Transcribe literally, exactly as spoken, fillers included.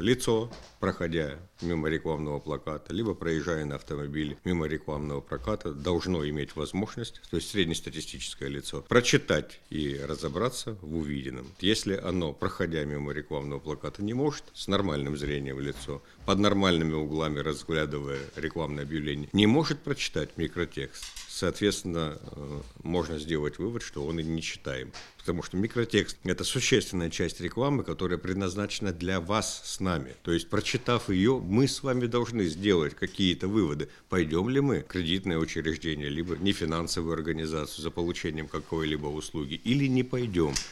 лицо, проходя мимо рекламного плаката, либо проезжая на автомобиле мимо рекламного плаката, должно иметь возможность, то есть среднестатистическое лицо, прочитать и разобраться в увиденном. Если оно, проходя мимо рекламного плаката, не может, с нормальным зрением в лицо, под нормальными углами разглядывая рекламное объявление, не может прочитать микротекст, соответственно, можно сделать вывод, что он и не читаем. Потому что микротекст – это существенная часть рекламы, которая предназначена для вас с нами. То есть, прочитав ее, мы с вами должны сделать какие-то выводы. Пойдем ли мы в кредитное учреждение, либо нефинансовую организацию за получением какой-либо услуги, или не пойдем.